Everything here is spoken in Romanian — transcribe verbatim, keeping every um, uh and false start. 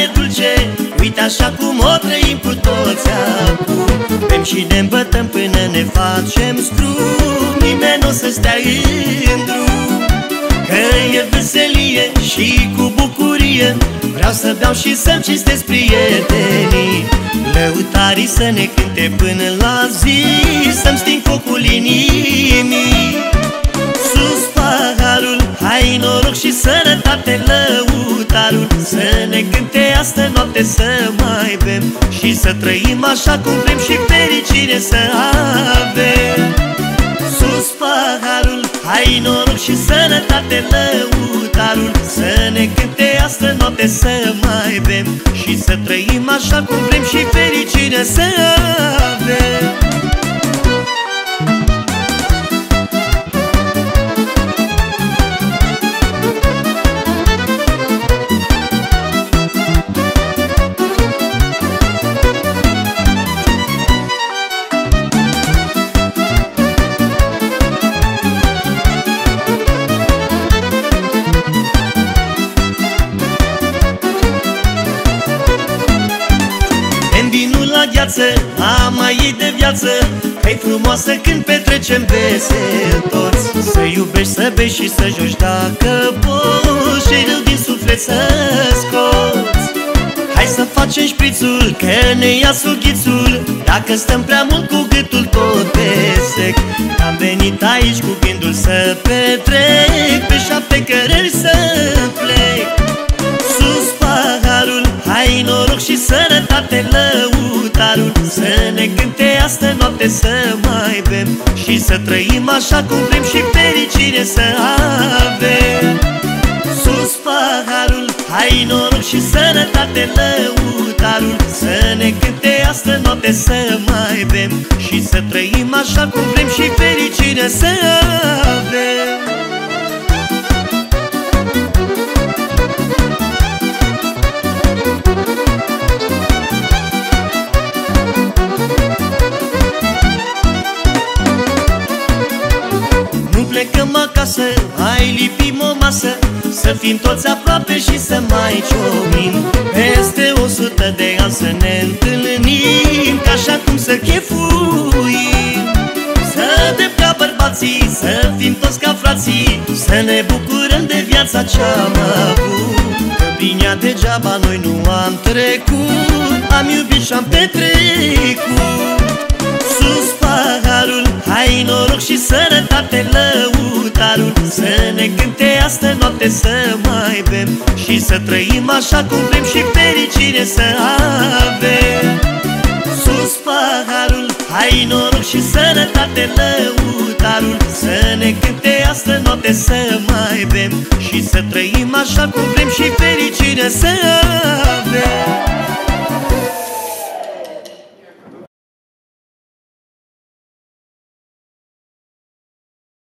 e dulce, uite așa cum o trăim cu toți acum. Bem și ne îmbătăm până ne facem scrum, nimeni n-o să stea în drum. Că e veselie și cu bucurie, vreau să beau și să-mi cinstesc prietenii. Lăutarii să ne cânte până la zi, să-mi sting focul inimii. Sus paharul, hai noroc și sănătate, lăutarul să ne cânte astă noapte, să mai bem și să trăim așa cum vrem și fericire să avem. Sus paharul, hai noroc și sănătate, lăutarul să ne cânte astă noapte, să mai bem și să trăim așa cum vrem și fericire să avem. Am mai de viață, că-i frumoasă când petrecem vesel toți. Să iubești, să bei și să joci dacă poți, și râul din suflet să scoți. Hai să facem șprițul, că ne ia sughițul, dacă stăm prea mult cu gâtul tot pe sec. Am venit aici cu gândul să petrec, pe șapte cărări să plec. Sus paharul, hai noroc și sănătate, lăutarul să ne cânte astă noapte, să mai bem și să trăim așa cum vrem și fericire să avem. Sus paharul, hai noroc și sănătate, lăutarul să ne cânte astă noapte, să mai bem și să trăim așa cum vrem și fericire să avem. Plecăm acasă, hai lipim o masă, să fim toți aproape și să mai ciocnim. Peste o sută de ani să ne întâlnim, ca așa cum să chefuim. Să dăm ca bărbații, să fim toți ca frații, să ne bucurăm de viața ce-am avut. Că prin ea degeaba noi nu am trecut, am iubit și-am petrecut. Sus paharul, hai noroc și sănătate, lăutarul să ne cânte astă noapte, să mai bem și să trăim așa cum vrem și fericire să avem. Sus paharul, hai noroc și sănătate, lăutarul să ne cânte astă noapte, să mai bem și să trăim așa cum vrem și fericire să avem.